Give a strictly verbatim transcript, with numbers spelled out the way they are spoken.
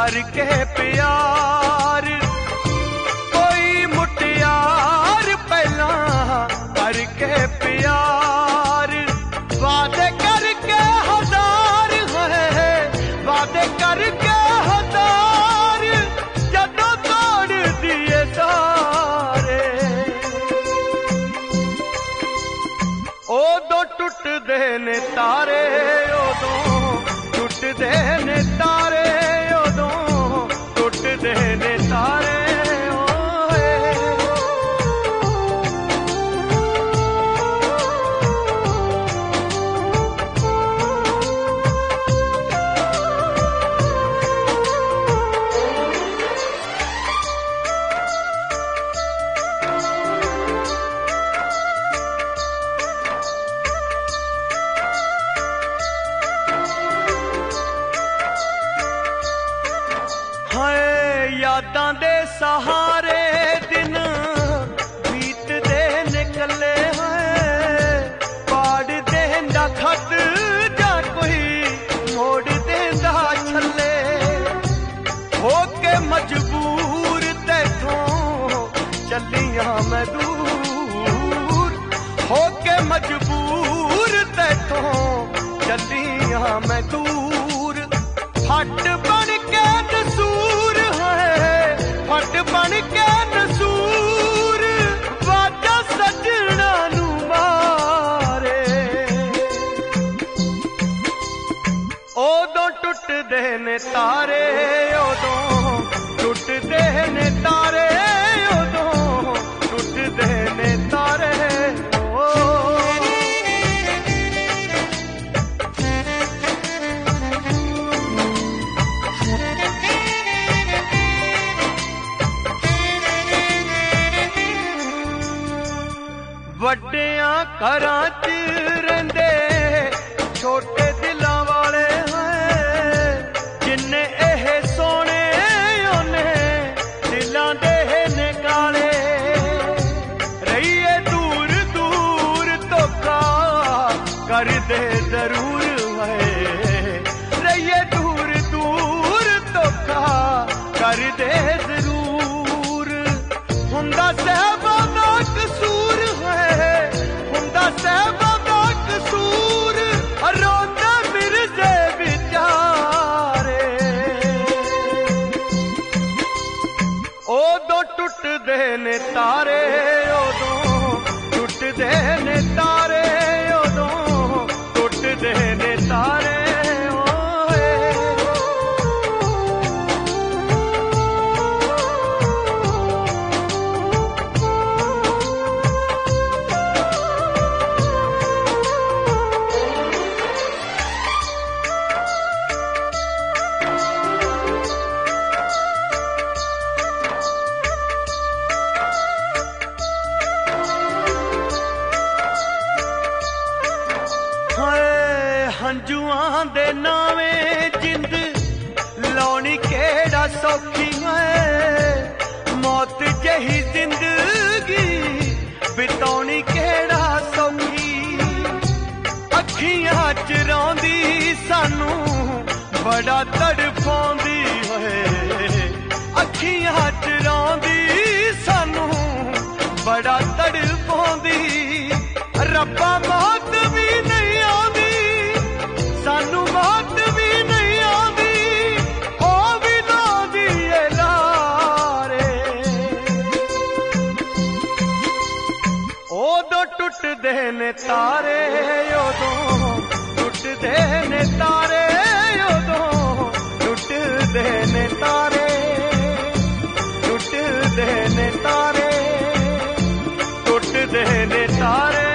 करके प्यार कोई मुटियार पहला करके प्यार वादे करके हजार है वादे करके हजार जदों तोड़ दिए सारे उदों टुटदे ने तारे उदों टुटदे ने तारे उदों टुटदे ने तारे यादां दे सहारे दिन बीतदे निकले हैं पाड़ देंदा खत जा कोई मोड़ देंदा छले हो के मजबूर तैथों चलियां मैं दूर हो के मजबूर तैथों चलियां मैं दूर फट बन के नसूर फट बन के नसूर वाजा सजना नू मारे उदों टुटदे ने तारे उदों टुटदे ने तारे उदों टुटदे ने तारे वड्डियां घरां च रहिंदे छोटे दिलां वाले हैं जिन्ने एह सोने ओने दिलां दे ने काले रहिए दूर दूर धोखा कर दे जरूर है रहिए दूर दूर धोखा कर दे जरूर हुंदा सहबा दा कसूर सहबा दा कसूर रोंदे फिरदे बिचारे उदों टुटदे ने तारे उदों टुटदे ने तारे उदों टुटदे ने तारे हंजुआं दे नावे जिंद लौनी केड़ा सौखी है मौत जही जिंदगी बिताउनी केड़ा सौखी अखियां च रौंदी सानू बड़ा तड़पाउंदी है अखियां च रौंदी सानू बड़ा तड़पाउंदी रब्बा मौत भी नहीं आंदी सानू मौत भी नहीं आंदी ओ भी लांदी ए लारे उदों टुटदे ने तारे उदों टुटदे ने तारे उदों टुटदे ने तारे टुटदे ने तारे टुटदे ने तारे